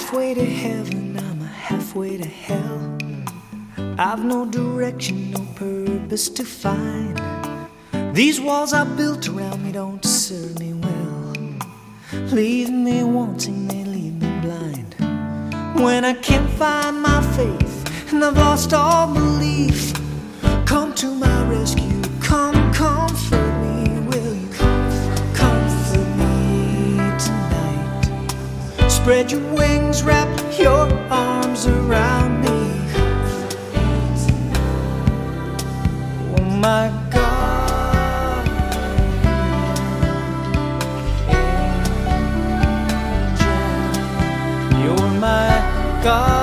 halfway to heaven, I'm halfway to hell. I've no direction, no purpose to find. These walls I built around me don't serve me well. Leave me wanting, they leave me blind. When I can't find my faith and I've lost all belief, come to my rescue, come comfort me. Will you comfort me tonight? Spread your wings, wrap your arms around me. Oh my God, angel, you're my God.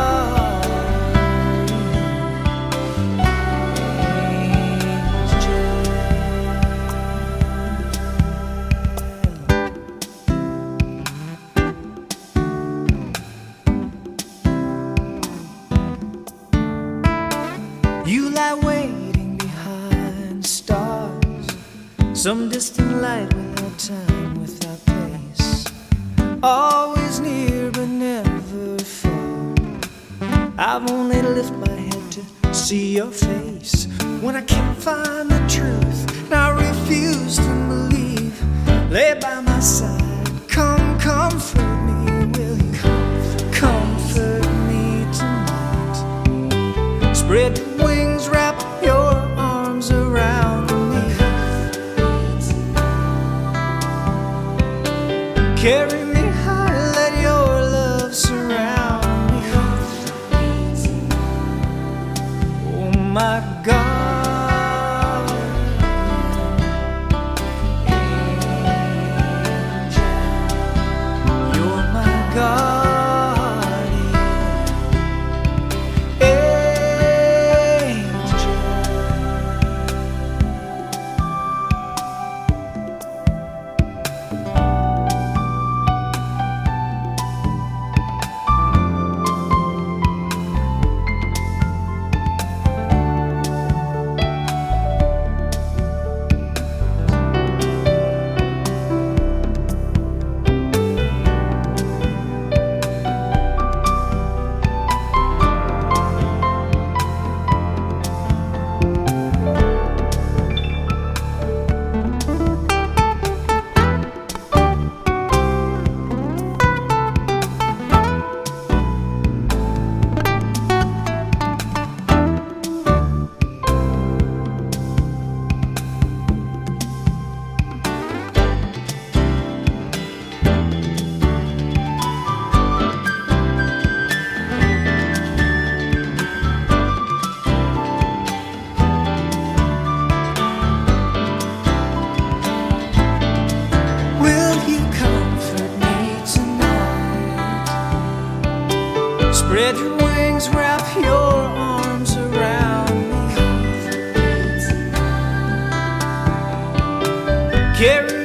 You lie waiting behind stars, some distant light without time, without place. Always near but never far. I've only to lift my head to see your face. When I can't find the truth and I refuse to believe, lay by my side, come comfort me. Will you comfort me tonight? Spread your wings, wrap your arms around me. Carry me high, let your love surround me. Oh my God, angel, you're my God. Spread your wings, wrap your arms around me. Carry